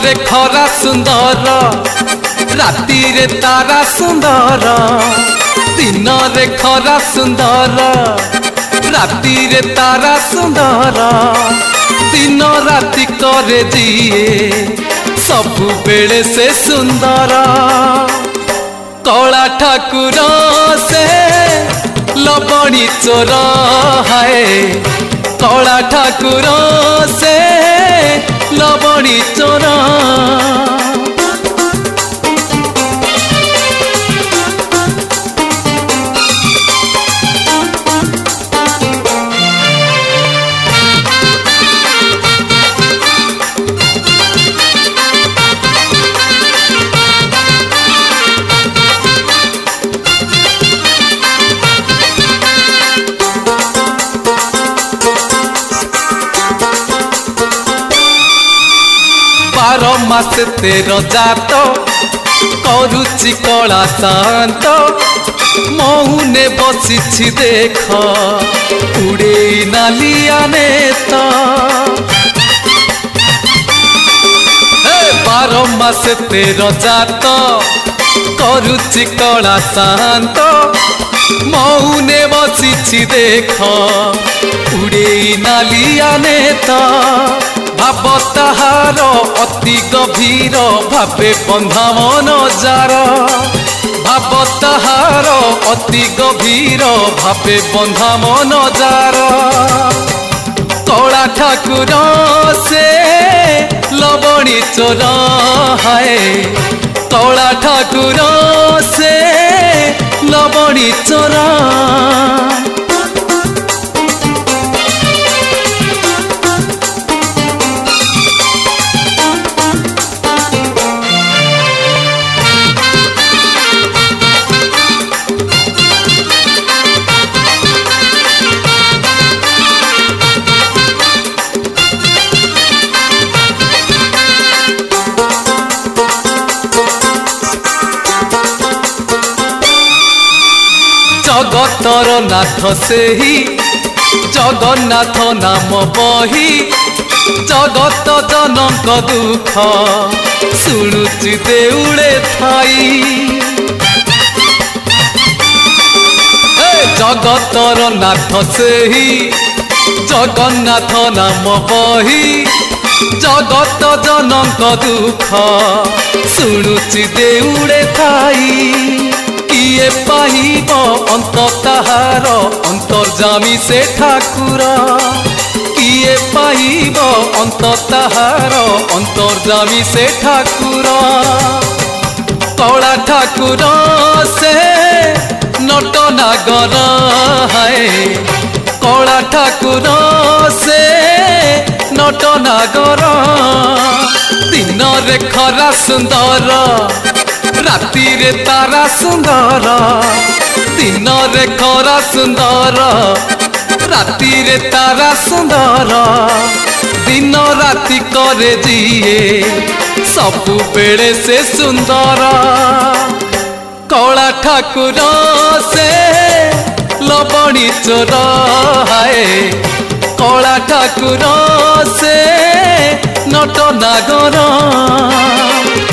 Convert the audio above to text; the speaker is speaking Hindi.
रे खरा सुंदर राती रे तारा सुंदर दिन रे खरा सुंदर राती रे तारा सुंदर दिन राति करे दिए सबु बेले से सुंदर कला ठाकुर से लबणी चोर है कला ठाकुर से लबणी चोर मास तेरो जात करुची कला शांत मौने बसी देख उड़े नालिया नेता 12 मास तेरो जात करुची कला शांत मौने बसी देख उड़े नालिया नेता भाव ताहार अति गभीर भावे बंधा मन जार भाव ताहार अति गभीर भावे बंधा मन जार कला ठाकुर से लबणी चोर है कला ठाकुर से लबणी चोर जगतर नाथ से ही जगन्नाथ नाम बही जगत जनक दुख शुणुची देउले थाई जगतर नाथ से ही जगन्नाथ नाम बही जगत जनक दुख शुणुची देउले थाई किए पाइब अंत ताहार अंतर्जामी से ठाकुर किए पाइब अंत ताहार अंतर्जामी से ठाकुर कला ठाकुर से नट नागर है कला ठाकुर से नट नागर दिन रे खरा सुंदर राती रे तारा सुंदर दिन रे खरा सुंदर राती रे तारा सुंदर दिन राति करे दिए सबु बेले से सुंदर कला ठाकुर से लबणी चोर है कला ठाकुर से नट नागर।